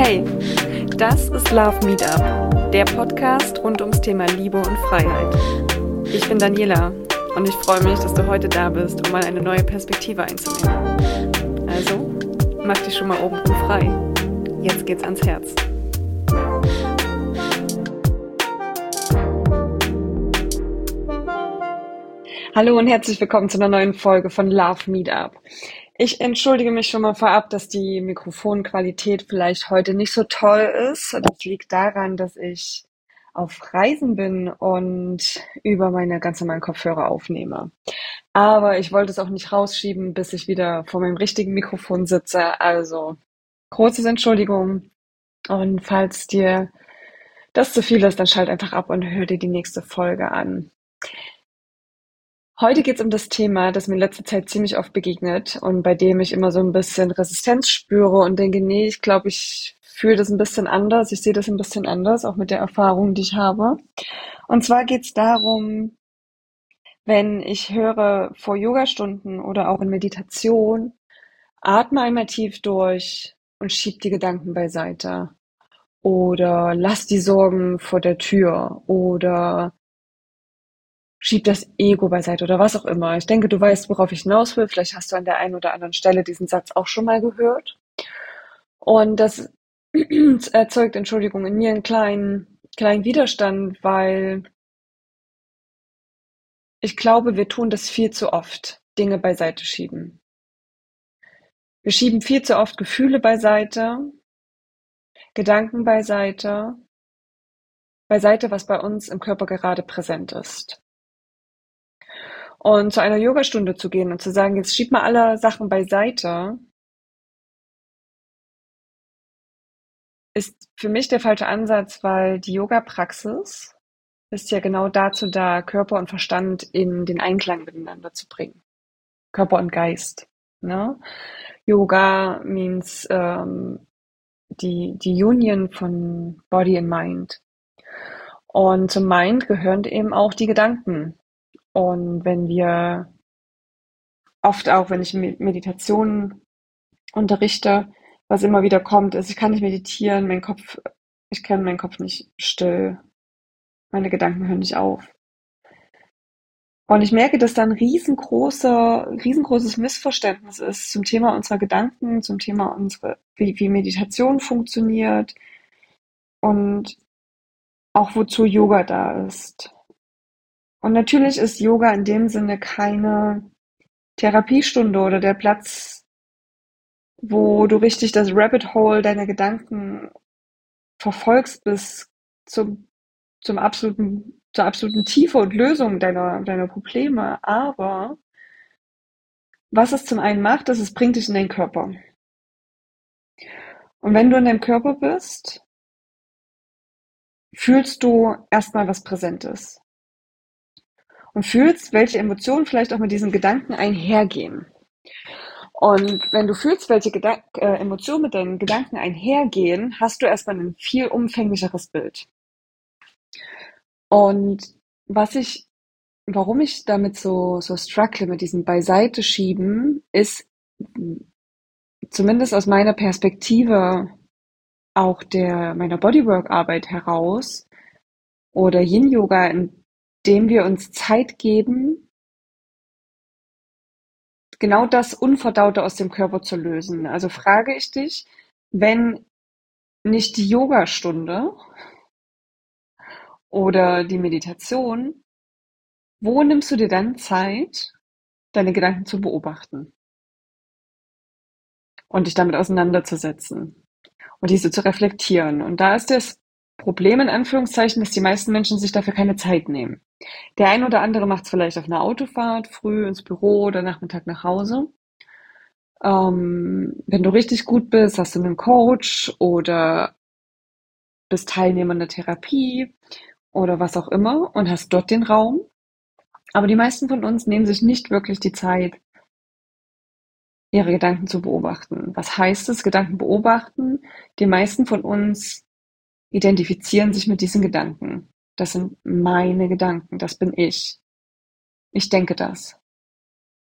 Hey, das ist Love Meetup, der Podcast rund ums Thema Liebe und Freiheit. Ich bin Daniela und ich freue mich, dass du heute da bist, um mal eine neue Perspektive einzunehmen. Also, mach dich schon mal oben frei. Jetzt geht's ans Herz. Hallo und herzlich willkommen zu einer neuen Folge von Love Meetup. Ich entschuldige mich schon mal vorab, dass die Mikrofonqualität vielleicht heute nicht so toll ist. Das liegt daran, dass ich auf Reisen bin und über meine ganz normalen Kopfhörer aufnehme. Aber ich wollte es auch nicht rausschieben, bis ich wieder vor meinem richtigen Mikrofon sitze. Also großes Entschuldigung. Und falls dir das zu viel ist, dann schalt einfach ab und hör dir die nächste Folge an. Heute geht es um das Thema, das mir in letzter Zeit ziemlich oft begegnet und bei dem ich immer so ein bisschen Resistenz spüre und denke, nee, ich glaube, ich fühle das ein bisschen anders, ich sehe das ein bisschen anders, auch mit der Erfahrung, die ich habe. Und zwar geht es darum, wenn ich höre vor Yogastunden oder auch in Meditation, atme einmal tief durch und schieb die Gedanken beiseite. Oder lass die Sorgen vor der Tür. Oder schieb das Ego beiseite oder was auch immer. Ich denke, du weißt, worauf ich hinaus will. Vielleicht hast du an der einen oder anderen Stelle diesen Satz auch schon mal gehört. Und das erzeugt, Entschuldigung, in mir einen kleinen Widerstand, weil ich glaube, wir tun das viel zu oft, Dinge beiseite schieben. Wir schieben viel zu oft Gefühle beiseite, Gedanken beiseite, was bei uns im Körper gerade präsent ist. Und zu einer Yogastunde zu gehen und zu sagen, jetzt schieb mal alle Sachen beiseite, ist für mich der falsche Ansatz, weil die Yoga-Praxis ist ja genau dazu da, Körper und Verstand in den Einklang miteinander zu bringen. Körper und Geist. Ne? Yoga means die Union von Body and Mind. Und zum Mind gehören eben auch die Gedanken. Und wenn wir oft auch, wenn ich Meditation unterrichte, was immer wieder kommt, ist, ich kann nicht meditieren, ich kann meinen Kopf nicht still. Meine Gedanken hören nicht auf. Und ich merke, dass da ein riesengroßes Missverständnis ist zum Thema unserer Gedanken, zum Thema wie Meditation funktioniert und auch wozu Yoga da ist. Und natürlich ist Yoga in dem Sinne keine Therapiestunde oder der Platz, wo du richtig das Rabbit Hole deiner Gedanken verfolgst bis zum, zur absoluten Tiefe und Lösung deiner Probleme. Aber was es zum einen macht, ist, es bringt dich in deinen Körper. Und wenn du in deinem Körper bist, fühlst du erstmal, was präsent ist. Und fühlst, welche Emotionen vielleicht auch mit diesen Gedanken einhergehen. Und wenn du fühlst, welche Emotionen mit deinen Gedanken einhergehen, hast du erstmal ein viel umfänglicheres Bild. Und warum ich damit so struggle mit diesem Beiseite schieben, ist zumindest aus meiner Perspektive auch meiner Bodywork-Arbeit heraus oder Yin-Yoga, indem wir uns Zeit geben, genau das Unverdaute aus dem Körper zu lösen. Also frage ich dich, wenn nicht die Yogastunde oder die Meditation, wo nimmst du dir dann Zeit, deine Gedanken zu beobachten und dich damit auseinanderzusetzen und diese zu reflektieren? Und da ist das Problem in Anführungszeichen, dass die meisten Menschen sich dafür keine Zeit nehmen. Der ein oder andere macht es vielleicht auf einer Autofahrt, früh ins Büro oder Nachmittag nach Hause. Wenn du richtig gut bist, hast du einen Coach oder bist Teilnehmer einer Therapie oder was auch immer und hast dort den Raum. Aber die meisten von uns nehmen sich nicht wirklich die Zeit, ihre Gedanken zu beobachten. Was heißt es, Gedanken beobachten? Die meisten von uns identifizieren sich mit diesen Gedanken. Das sind meine Gedanken, das bin ich. Ich denke das.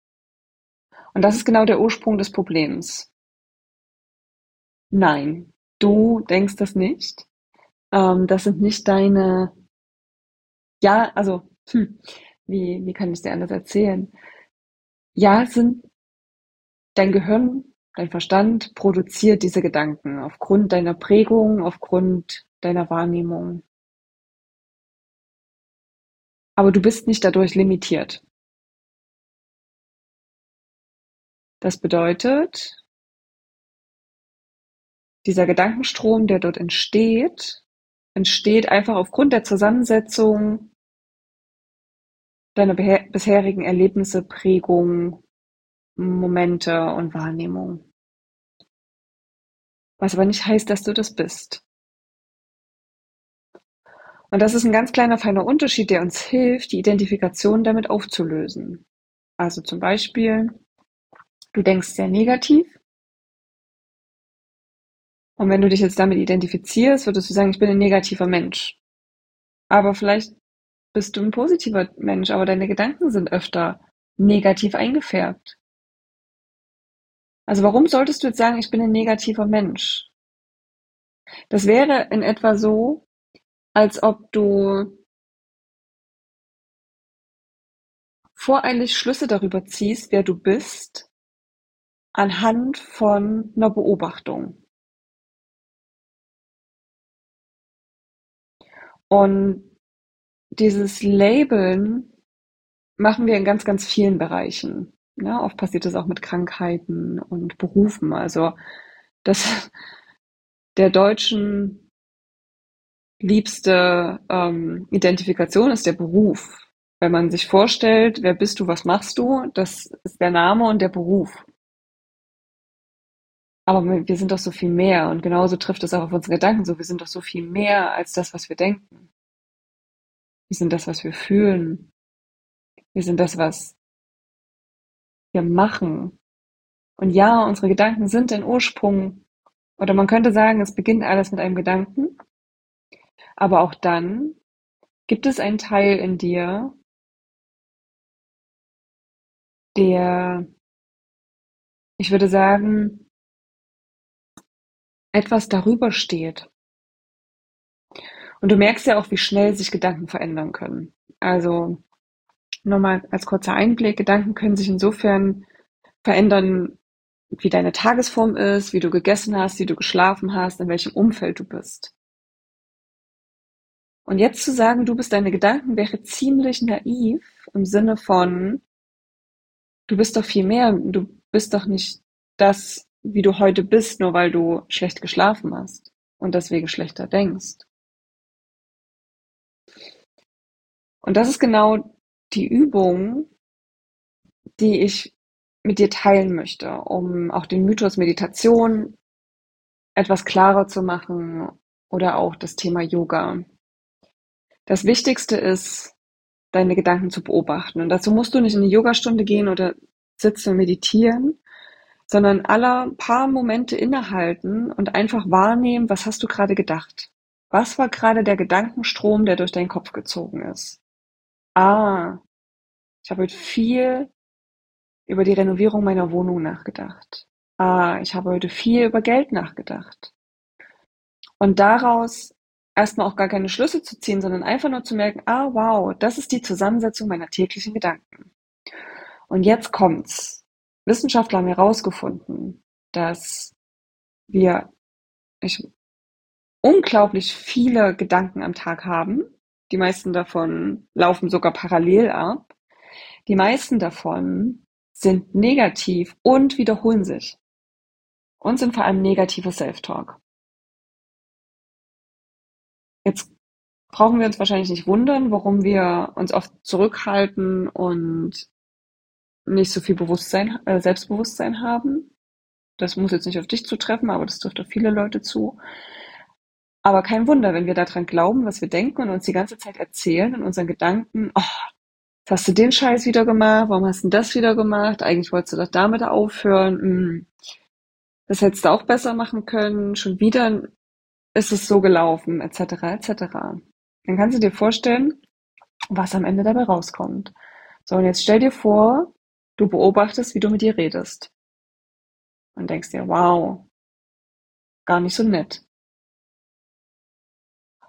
Und das ist genau der Ursprung des Problems. Nein, Du denkst das nicht. Das sind nicht deine, ja, also, wie kann ich es dir anders erzählen? Ja, es sind dein Gehirn, dein Verstand produziert diese Gedanken aufgrund deiner Prägung, aufgrund deiner Wahrnehmung. Aber du bist nicht dadurch limitiert. Das bedeutet, dieser Gedankenstrom, der dort entsteht, entsteht einfach aufgrund der Zusammensetzung deiner bisherigen Erlebnisse, Prägung, Momente und Wahrnehmung. Was aber nicht heißt, dass du das bist. Und das ist ein ganz kleiner, feiner Unterschied, der uns hilft, die Identifikation damit aufzulösen. Also zum Beispiel, du denkst sehr negativ und wenn du dich jetzt damit identifizierst, würdest du sagen, ich bin ein negativer Mensch. Aber vielleicht bist du ein positiver Mensch, aber deine Gedanken sind öfter negativ eingefärbt. Also warum solltest du jetzt sagen, ich bin ein negativer Mensch? Das wäre in etwa so, als ob du voreilig Schlüsse darüber ziehst, wer du bist, anhand von einer Beobachtung. Und dieses Labeln machen wir in ganz, ganz vielen Bereichen. Ja, oft passiert das auch mit Krankheiten und Berufen. Also das der Deutschen liebste Identifikation ist der Beruf. Wenn man sich vorstellt, wer bist du, was machst du, das ist der Name und der Beruf. Aber wir sind doch so viel mehr und genauso trifft es auch auf unsere Gedanken so. Wir sind doch so viel mehr als das, was wir denken. Wir sind das, was wir fühlen. Wir sind das, was wir machen. Und ja, unsere Gedanken sind ein Ursprung, oder man könnte sagen, es beginnt alles mit einem Gedanken, aber auch dann gibt es einen Teil in dir, der, ich würde sagen, etwas darüber steht. Und du merkst ja auch, wie schnell sich Gedanken verändern können. Also nochmal als kurzer Einblick, Gedanken können sich insofern verändern, wie deine Tagesform ist, wie du gegessen hast, wie du geschlafen hast, in welchem Umfeld du bist. Und jetzt zu sagen, du bist deine Gedanken, wäre ziemlich naiv im Sinne von, du bist doch viel mehr, du bist doch nicht das, wie du heute bist, nur weil du schlecht geschlafen hast und deswegen schlechter denkst. Und das ist genau die Übung, die ich mit dir teilen möchte, um auch den Mythos Meditation etwas klarer zu machen oder auch das Thema Yoga. Das Wichtigste ist, deine Gedanken zu beobachten. Und dazu musst du nicht in eine Yogastunde gehen oder sitzen und meditieren, sondern alle paar Momente innehalten und einfach wahrnehmen, was hast du gerade gedacht? Was war gerade der Gedankenstrom, der durch deinen Kopf gezogen ist? Ah, ich habe heute viel über die Renovierung meiner Wohnung nachgedacht. Ah, ich habe heute viel über Geld nachgedacht. Und daraus erstmal auch gar keine Schlüsse zu ziehen, sondern einfach nur zu merken, ah, wow, das ist die Zusammensetzung meiner täglichen Gedanken. Und jetzt kommt's. Wissenschaftler haben herausgefunden, dass wir ich, unglaublich viele Gedanken am Tag haben. Die meisten davon laufen sogar parallel ab. Die meisten davon sind negativ und wiederholen sich und sind vor allem negativer Self-Talk. Jetzt brauchen wir uns wahrscheinlich nicht wundern, warum wir uns oft zurückhalten und nicht so viel Selbstbewusstsein haben. Das muss jetzt nicht auf dich zutreffen, aber das trifft auf viele Leute zu. Aber kein Wunder, wenn wir daran glauben, was wir denken und uns die ganze Zeit erzählen in unseren Gedanken, oh, jetzt hast du den Scheiß wieder gemacht, warum hast du das wieder gemacht? Eigentlich wolltest du doch damit aufhören. Das hättest du auch besser machen können. Schon wieder ist es so gelaufen, etc., etc. Dann kannst du dir vorstellen, was am Ende dabei rauskommt. So, und jetzt stell dir vor, du beobachtest, wie du mit dir redest und denkst dir, wow, gar nicht so nett.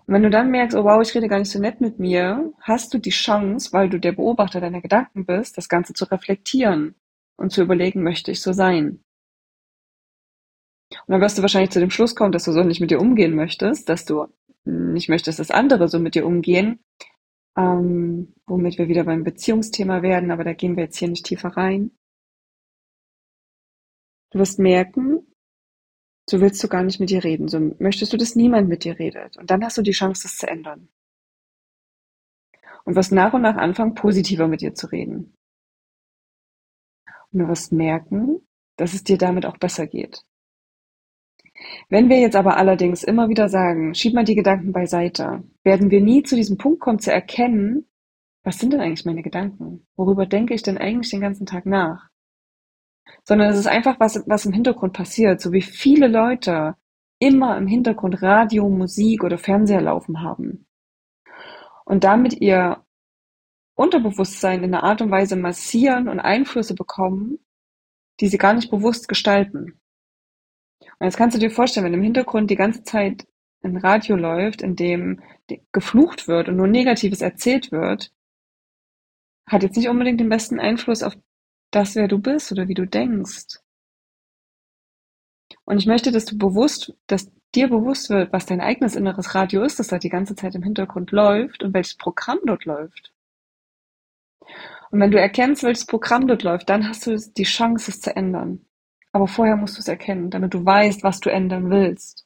Und wenn du dann merkst, oh wow, ich rede gar nicht so nett mit mir, hast du die Chance, weil du der Beobachter deiner Gedanken bist, das Ganze zu reflektieren und zu überlegen, möchte ich so sein? Und dann wirst du wahrscheinlich zu dem Schluss kommen, dass du so nicht mit dir umgehen möchtest, dass du nicht möchtest, dass andere so mit dir umgehen, womit wir wieder beim Beziehungsthema werden, aber da gehen wir jetzt hier nicht tiefer rein. Du wirst merken, so willst du gar nicht mit dir reden, so möchtest du, dass niemand mit dir redet. Und dann hast du die Chance, das zu ändern. Und wirst nach und nach anfangen, positiver mit dir zu reden. Und du wirst merken, dass es dir damit auch besser geht. Wenn wir jetzt aber allerdings immer wieder sagen, schieb mal die Gedanken beiseite, werden wir nie zu diesem Punkt kommen zu erkennen, was sind denn eigentlich meine Gedanken? Worüber denke ich denn eigentlich den ganzen Tag nach? Sondern es ist einfach was im Hintergrund passiert, so wie viele Leute immer im Hintergrund Radio, Musik oder Fernseher laufen haben und damit ihr Unterbewusstsein in einer Art und Weise massieren und Einflüsse bekommen, die sie gar nicht bewusst gestalten. Und jetzt kannst du dir vorstellen, wenn im Hintergrund die ganze Zeit ein Radio läuft, in dem geflucht wird und nur Negatives erzählt wird, hat jetzt nicht unbedingt den besten Einfluss auf das, wer du bist oder wie du denkst. Und ich möchte, dass dir bewusst wird, was dein eigenes inneres Radio ist, das da die ganze Zeit im Hintergrund läuft und welches Programm dort läuft. Und wenn du erkennst, welches Programm dort läuft, dann hast du die Chance, es zu ändern. Aber vorher musst du es erkennen, damit du weißt, was du ändern willst.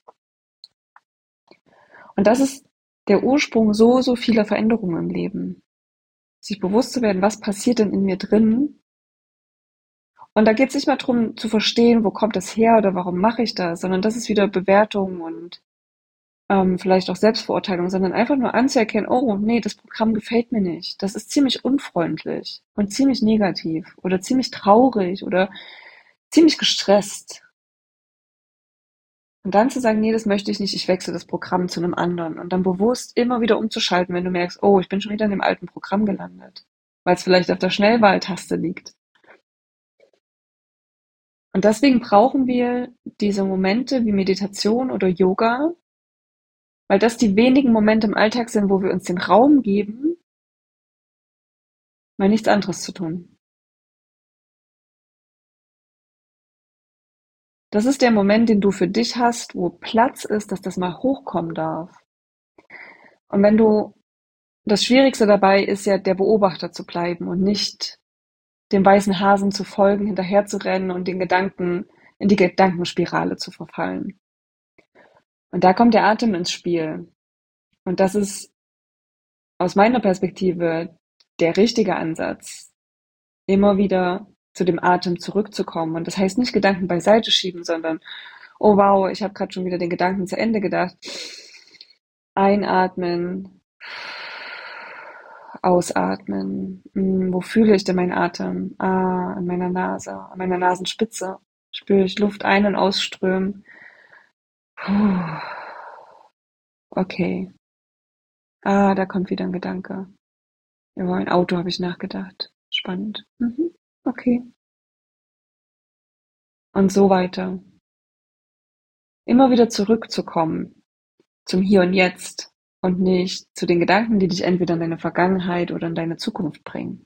Und das ist der Ursprung so vieler Veränderungen im Leben. Sich bewusst zu werden, was passiert denn in mir drin. Und da geht es nicht mal darum zu verstehen, wo kommt das her oder warum mache ich das, sondern das ist wieder Bewertung und vielleicht auch Selbstverurteilung, sondern einfach nur anzuerkennen, oh nee, das Programm gefällt mir nicht. Das ist ziemlich unfreundlich und ziemlich negativ oder ziemlich traurig oder ziemlich gestresst. Und dann zu sagen, nee, das möchte ich nicht, ich wechsle das Programm zu einem anderen. Und dann bewusst immer wieder umzuschalten, wenn du merkst, oh, ich bin schon wieder in dem alten Programm gelandet, weil es vielleicht auf der Schnellwahltaste liegt. Und deswegen brauchen wir diese Momente wie Meditation oder Yoga, weil das die wenigen Momente im Alltag sind, wo wir uns den Raum geben, mal nichts anderes zu tun. Das ist der Moment, den du für dich hast, wo Platz ist, dass das mal hochkommen darf. Und wenn du, das Schwierigste dabei ist ja, der Beobachter zu bleiben und nicht dem weißen Hasen zu folgen, hinterher zu rennen und den Gedanken, in die Gedankenspirale zu verfallen. Und da kommt der Atem ins Spiel. Und das ist aus meiner Perspektive der richtige Ansatz, immer wieder zu dem Atem zurückzukommen. Und das heißt nicht Gedanken beiseite schieben, sondern, oh wow, ich habe gerade schon wieder den Gedanken zu Ende gedacht. Einatmen, ausatmen. Wo fühle ich denn meinen Atem? Ah, an meiner Nase, an meiner Nasenspitze. Spüre ich Luft ein- und ausströmen. Puh, okay. Ah, da kommt wieder ein Gedanke. Über ein Auto habe ich nachgedacht. Spannend. Okay. Und so weiter. Immer wieder zurückzukommen zum Hier und Jetzt und nicht zu den Gedanken, die dich entweder in deine Vergangenheit oder in deine Zukunft bringen.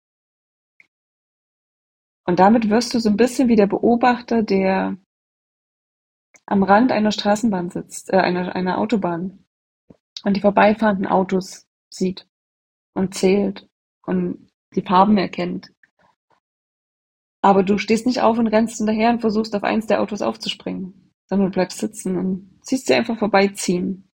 Und damit wirst du so ein bisschen wie der Beobachter, der am Rand einer Straßenbahn sitzt, einer Autobahn und die vorbeifahrenden Autos sieht und zählt und die Farben erkennt. Aber du stehst nicht auf und rennst hinterher und versuchst auf eins der Autos aufzuspringen, sondern du bleibst sitzen und siehst sie einfach vorbeiziehen.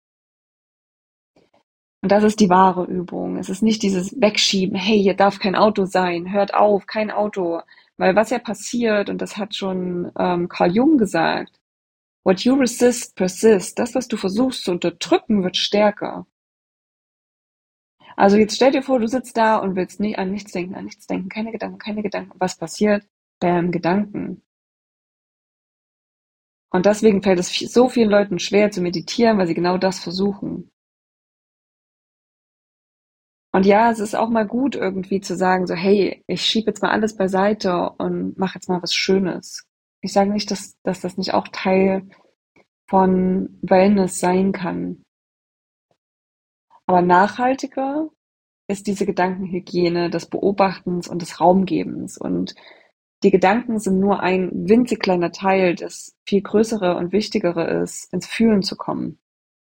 Und das ist die wahre Übung. Es ist nicht dieses Wegschieben, hey, hier darf kein Auto sein, hört auf, kein Auto. Weil was ja passiert, und das hat schon Carl Jung gesagt, what you resist persists. Das, was du versuchst zu unterdrücken, wird stärker. Also jetzt stell dir vor, du sitzt da und willst nie an nichts denken, keine Gedanken, keine Gedanken. Was passiert? Bam, Gedanken. Und deswegen fällt es so vielen Leuten schwer zu meditieren, weil sie genau das versuchen. Und ja, es ist auch mal gut irgendwie zu sagen, so, hey, ich schiebe jetzt mal alles beiseite und mache jetzt mal was Schönes. Ich sage nicht, dass das nicht auch Teil von Wellness sein kann. Aber nachhaltiger ist diese Gedankenhygiene des Beobachtens und des Raumgebens. Und die Gedanken sind nur ein winzig kleiner Teil, das viel größere und wichtigere ist, ins Fühlen zu kommen.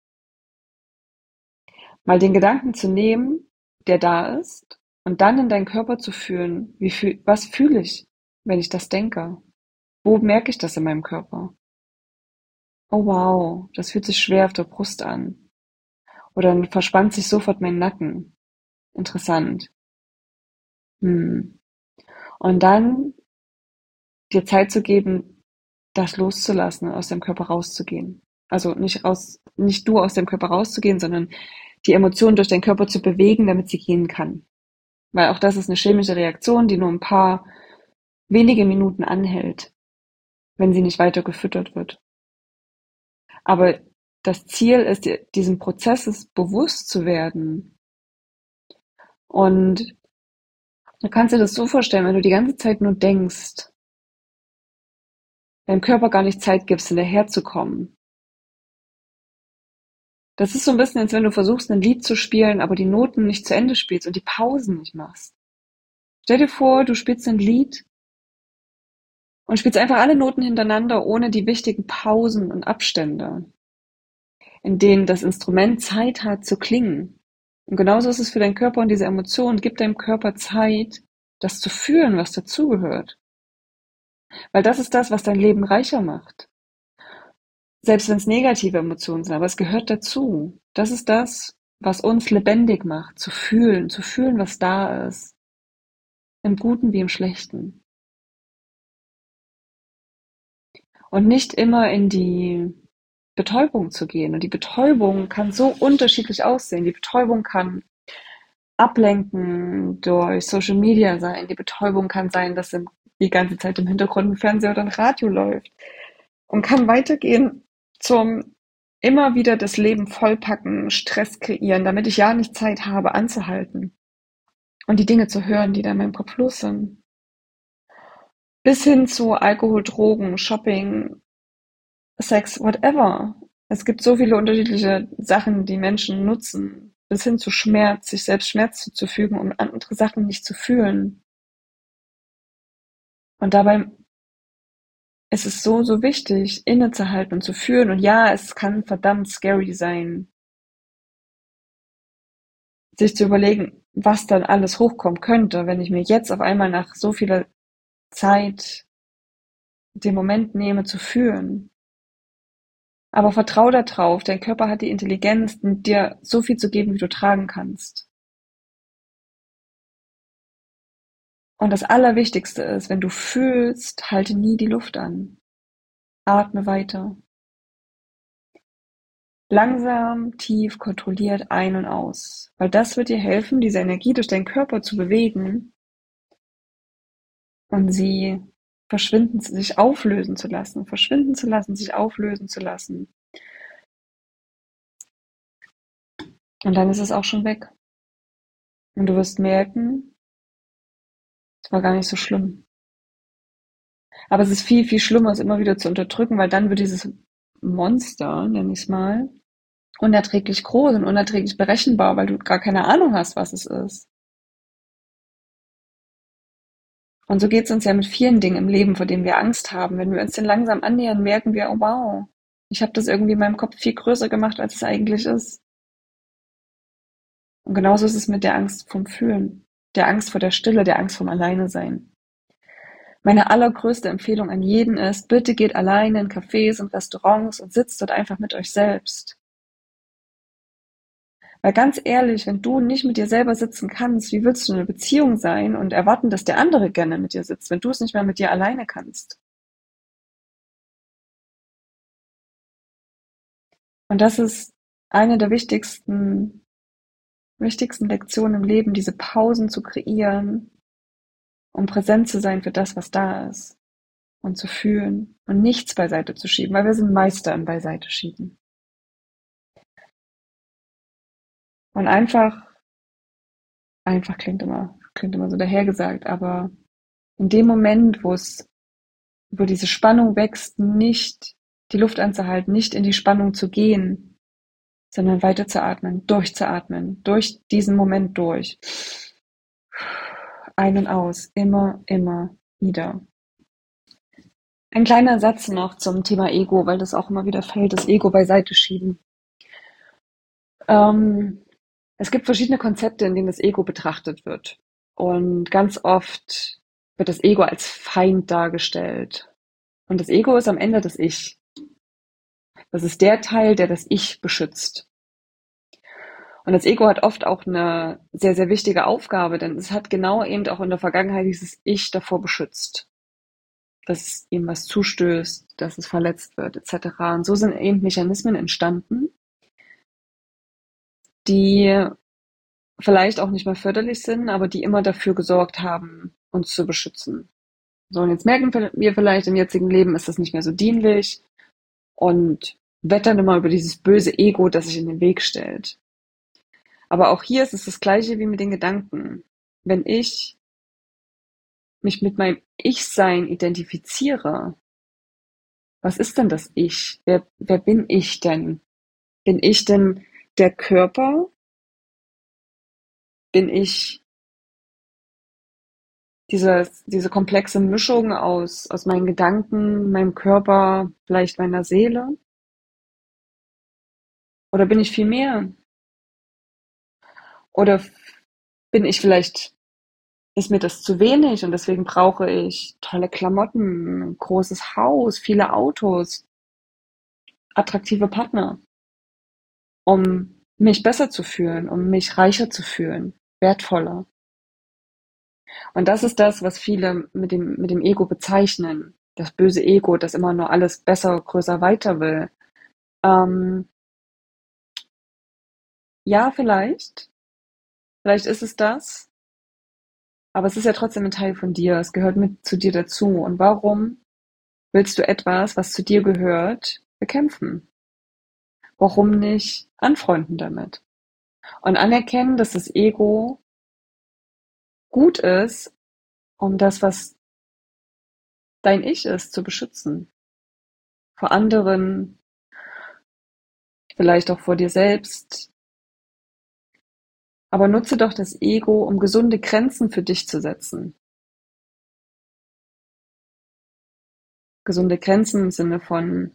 Mal den Gedanken zu nehmen, der da ist, und dann in deinen Körper zu fühlen, was fühle ich, wenn ich das denke? Wo merke ich das in meinem Körper? Oh wow, das fühlt sich schwer auf der Brust an. Oder dann verspannt sich sofort mein Nacken. Interessant. Hm. Und dann dir Zeit zu geben, das loszulassen, aus dem Körper rauszugehen. Also nicht du aus dem Körper rauszugehen, sondern die Emotion durch deinen Körper zu bewegen, damit sie gehen kann. Weil auch das ist eine chemische Reaktion, die nur ein paar wenige Minuten anhält, wenn sie nicht weiter gefüttert wird. Aber das Ziel ist, diesem Prozesses bewusst zu werden. Und du kannst dir das so vorstellen, wenn du die ganze Zeit nur denkst, deinem Körper gar nicht Zeit gibst, hinterherzukommen. Das ist so ein bisschen, als wenn du versuchst, ein Lied zu spielen, aber die Noten nicht zu Ende spielst und die Pausen nicht machst. Stell dir vor, du spielst ein Lied und spielst einfach alle Noten hintereinander, ohne die wichtigen Pausen und Abstände, in denen das Instrument Zeit hat zu klingen. Und genauso ist es für deinen Körper und diese Emotionen. Gib deinem Körper Zeit, das zu fühlen, was dazugehört. Weil das ist das, was dein Leben reicher macht. Selbst wenn es negative Emotionen sind, aber es gehört dazu. Das ist das, was uns lebendig macht, zu fühlen, was da ist. Im Guten wie im Schlechten. Und nicht immer in die Betäubung zu gehen. Und die Betäubung kann so unterschiedlich aussehen. Die Betäubung kann ablenken durch Social Media sein. Die Betäubung kann sein, dass die ganze Zeit im Hintergrund ein Fernseher oder ein Radio läuft. Und kann weitergehen zum immer wieder das Leben vollpacken, Stress kreieren, damit ich ja nicht Zeit habe, anzuhalten und die Dinge zu hören, die da in meinem Kopf los sind. Bis hin zu Alkohol, Drogen, Shopping, Sex, whatever. Es gibt so viele unterschiedliche Sachen, die Menschen nutzen, bis hin zu Schmerz, sich selbst Schmerz zuzufügen, um andere Sachen nicht zu fühlen. Und dabei ist es so, so wichtig, innezuhalten und zu fühlen. Und ja, es kann verdammt scary sein, sich zu überlegen, was dann alles hochkommen könnte, wenn ich mir jetzt auf einmal nach so vieler Zeit den Moment nehme zu fühlen. Aber vertrau da drauf, dein Körper hat die Intelligenz, dir so viel zu geben, wie du tragen kannst. Und das Allerwichtigste ist, wenn du fühlst, halte nie die Luft an. Atme weiter. Langsam, tief, kontrolliert ein und aus. Weil das wird dir helfen, diese Energie durch deinen Körper zu bewegen und sie sich auflösen zu lassen, sich auflösen zu lassen. Und dann ist es auch schon weg. Und du wirst merken, es war gar nicht so schlimm. Aber es ist viel, viel schlimmer, es immer wieder zu unterdrücken, weil dann wird dieses Monster, nenne ich es mal, unerträglich groß und unerträglich berechenbar, weil du gar keine Ahnung hast, was es ist. Und so geht es uns ja mit vielen Dingen im Leben, vor denen wir Angst haben. Wenn wir uns den langsam annähern, merken wir, oh wow, ich habe das irgendwie in meinem Kopf viel größer gemacht, als es eigentlich ist. Und genauso ist es mit der Angst vom Fühlen, der Angst vor der Stille, der Angst vom Alleinesein. Meine allergrößte Empfehlung an jeden ist, bitte geht alleine in Cafés und Restaurants und sitzt dort einfach mit euch selbst. Weil ganz ehrlich, wenn du nicht mit dir selber sitzen kannst, wie willst du in einer Beziehung sein und erwarten, dass der andere gerne mit dir sitzt, wenn du es nicht mehr mit dir alleine kannst? Und das ist eine der wichtigsten Lektionen im Leben, diese Pausen zu kreieren, um präsent zu sein für das, was da ist und zu fühlen und nichts beiseite zu schieben, weil wir sind Meister im Beiseite schieben. Und einfach klingt immer so dahergesagt, aber in dem Moment, wo diese Spannung wächst, nicht die Luft anzuhalten, nicht in die Spannung zu gehen, sondern weiter zu atmen, durch diesen Moment durch. Ein und aus, immer wieder. Ein kleiner Satz noch zum Thema Ego, weil das auch immer wieder fällt, das Ego beiseite schieben. Ähm, Es gibt verschiedene Konzepte, in denen das Ego betrachtet wird. Und ganz oft wird das Ego als Feind dargestellt. Und das Ego ist am Ende das Ich. Das ist der Teil, der das Ich beschützt. Und das Ego hat oft auch eine sehr, sehr wichtige Aufgabe, denn es hat genau eben auch in der Vergangenheit dieses Ich davor beschützt, dass ihm was zustößt, dass es verletzt wird, etc. Und so sind eben Mechanismen entstanden, die vielleicht auch nicht mehr förderlich sind, aber die immer dafür gesorgt haben, uns zu beschützen. So, und jetzt merken wir vielleicht, im jetzigen Leben ist das nicht mehr so dienlich und wettern immer über dieses böse Ego, das sich in den Weg stellt. Aber auch hier ist es das Gleiche wie mit den Gedanken. Wenn ich mich mit meinem Ich-Sein identifiziere, was ist denn das Ich? Wer bin ich denn? Bin ich denn der Körper? Bin ich diese komplexe Mischung aus meinen Gedanken, meinem Körper, vielleicht meiner Seele? Oder bin ich viel mehr? Oder bin ich vielleicht, ist mir das zu wenig und deswegen brauche ich tolle Klamotten, ein großes Haus, viele Autos, attraktive Partner, um mich besser zu fühlen, um mich reicher zu fühlen, wertvoller. Und das ist das, was viele mit dem Ego bezeichnen. Das böse Ego, das immer nur alles besser, größer, weiter will. Ähm, ja, vielleicht. Vielleicht ist es das. Aber es ist ja trotzdem ein Teil von dir. Es gehört mit zu dir dazu. Und warum willst du etwas, was zu dir gehört, bekämpfen? Warum nicht anfreunden damit? Und anerkennen, dass das Ego gut ist, um das, was dein Ich ist, zu beschützen. Vor anderen, vielleicht auch vor dir selbst. Aber nutze doch das Ego, um gesunde Grenzen für dich zu setzen. Gesunde Grenzen im Sinne von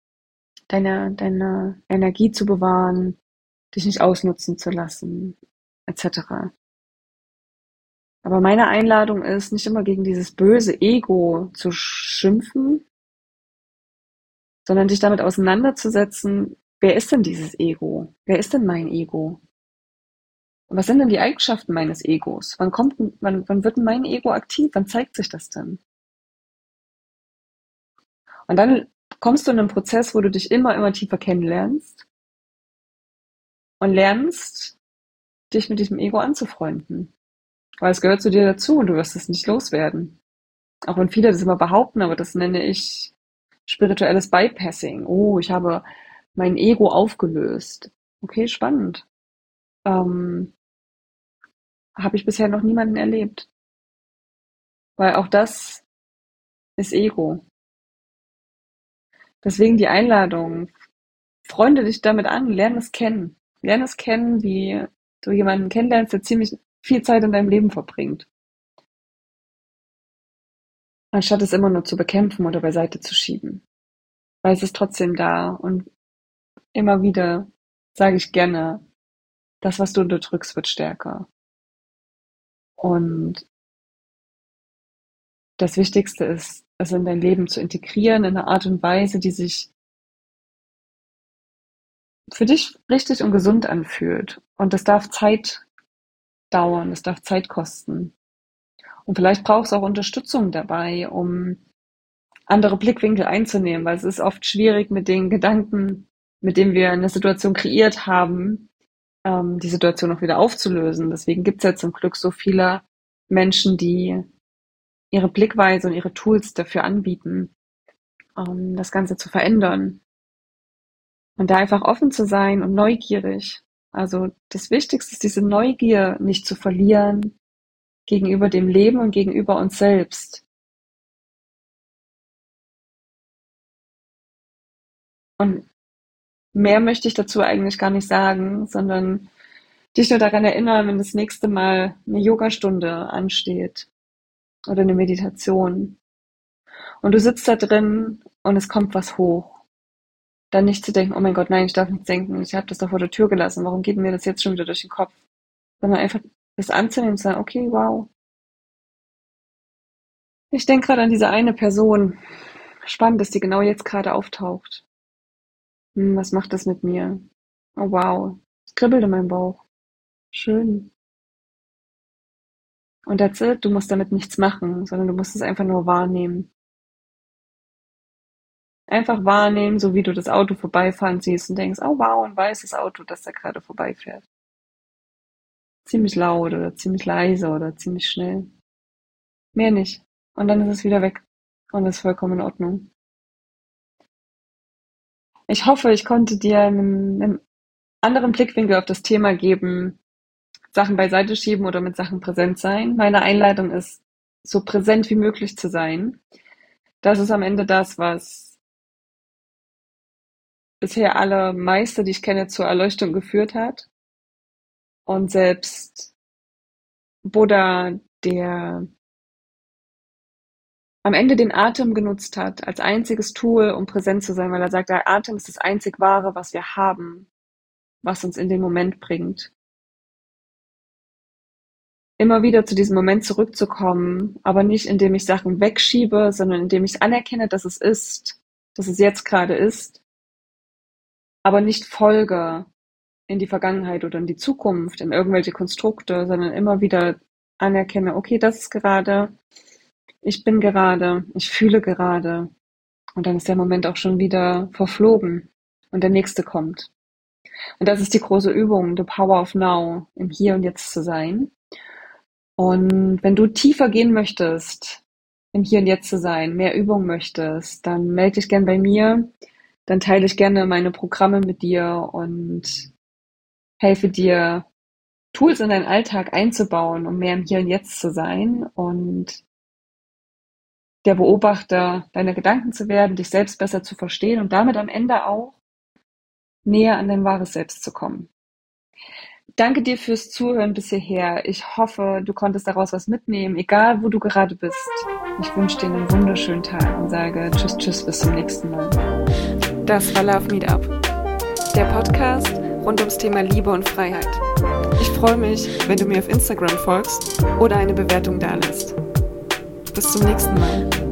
deine Energie zu bewahren, dich nicht ausnutzen zu lassen, etc. Aber meine Einladung ist, nicht immer gegen dieses böse Ego zu schimpfen, sondern dich damit auseinanderzusetzen, wer ist denn dieses Ego? Wer ist denn mein Ego? Und was sind denn die Eigenschaften meines Egos? Wann wird denn mein Ego aktiv? Wann zeigt sich das denn? Und dann kommst du in einen Prozess, wo du dich immer tiefer kennenlernst und lernst, dich mit diesem Ego anzufreunden. Weil es gehört zu dir dazu und du wirst es nicht loswerden. Auch wenn viele das immer behaupten, aber das nenne ich spirituelles Bypassing. Oh, ich habe mein Ego aufgelöst. Okay, spannend. Ähm, Habe ich bisher noch niemanden erlebt. Weil auch das ist Ego. Deswegen die Einladung. Freunde dich damit an, lerne es kennen. Lerne es kennen, wie du jemanden kennenlernst, der ziemlich viel Zeit in deinem Leben verbringt. Anstatt es immer nur zu bekämpfen oder beiseite zu schieben. Weil es ist trotzdem da. Und immer wieder sage ich gerne, das, was du unterdrückst, wird stärker. Und das Wichtigste ist, es in dein Leben zu integrieren in einer Art und Weise, die sich für dich richtig und gesund anfühlt. Und das darf Zeit dauern, das darf Zeit kosten. Und vielleicht brauchst du auch Unterstützung dabei, um andere Blickwinkel einzunehmen, weil es ist oft schwierig mit den Gedanken, mit denen wir eine Situation kreiert haben, die Situation auch wieder aufzulösen. Deswegen gibt es ja zum Glück so viele Menschen, die ihre Blickweise und ihre Tools dafür anbieten, das Ganze zu verändern. Und da einfach offen zu sein und neugierig. Also das Wichtigste ist, diese Neugier nicht zu verlieren gegenüber dem Leben und gegenüber uns selbst. Und mehr möchte ich dazu eigentlich gar nicht sagen, sondern dich nur daran erinnern, wenn das nächste Mal eine Yogastunde ansteht oder eine Meditation und du sitzt da drin und es kommt was hoch. Dann nicht zu denken, oh mein Gott, nein, ich darf nicht denken, ich habe das doch vor der Tür gelassen, warum geht mir das jetzt schon wieder durch den Kopf? Sondern einfach das anzunehmen und zu sagen, okay, wow. Ich denke gerade an diese eine Person. Spannend, dass die genau jetzt gerade auftaucht. Was macht das mit mir? Oh wow, es kribbelt in meinem Bauch. Schön. Und that's it, du musst damit nichts machen, sondern du musst es einfach nur wahrnehmen. Einfach wahrnehmen, so wie du das Auto vorbeifahren siehst und denkst, oh wow, ein weißes Auto, das da gerade vorbeifährt. Ziemlich laut oder ziemlich leise oder ziemlich schnell. Mehr nicht. Und dann ist es wieder weg. Und das ist vollkommen in Ordnung. Ich hoffe, ich konnte dir einen anderen Blickwinkel auf das Thema geben, Sachen beiseite schieben oder mit Sachen präsent sein. Meine Einleitung ist, so präsent wie möglich zu sein. Das ist am Ende das, was bisher alle Meister, die ich kenne, zur Erleuchtung geführt hat. Und selbst Buddha, der am Ende den Atem genutzt hat als einziges Tool, um präsent zu sein, weil er sagt, der Atem ist das einzig Wahre, was wir haben, was uns in den Moment bringt. Immer wieder zu diesem Moment zurückzukommen, aber nicht indem ich Sachen wegschiebe, sondern indem ich anerkenne, dass es ist, dass es jetzt gerade ist, aber nicht folge in die Vergangenheit oder in die Zukunft, in irgendwelche Konstrukte, sondern immer wieder anerkenne, okay, das ist gerade, ich bin gerade, ich fühle gerade. Und dann ist der Moment auch schon wieder verflogen und der nächste kommt. Und das ist die große Übung, the power of now, im Hier und Jetzt zu sein. Und wenn du tiefer gehen möchtest, im Hier und Jetzt zu sein, mehr Übung möchtest, dann melde dich gern bei mir. Dann teile ich gerne meine Programme mit dir und helfe dir, Tools in deinen Alltag einzubauen, um mehr im Hier und Jetzt zu sein und der Beobachter deiner Gedanken zu werden, dich selbst besser zu verstehen und damit am Ende auch näher an dein wahres Selbst zu kommen. Danke dir fürs Zuhören bis hierher. Ich hoffe, du konntest daraus was mitnehmen, egal wo du gerade bist. Ich wünsche dir einen wunderschönen Tag und sage Tschüss, tschüss, bis zum nächsten Mal. Das war Love Meetup, der Podcast rund ums Thema Liebe und Freiheit. Ich freue mich, wenn du mir auf Instagram folgst oder eine Bewertung dalässt. Bis zum nächsten Mal.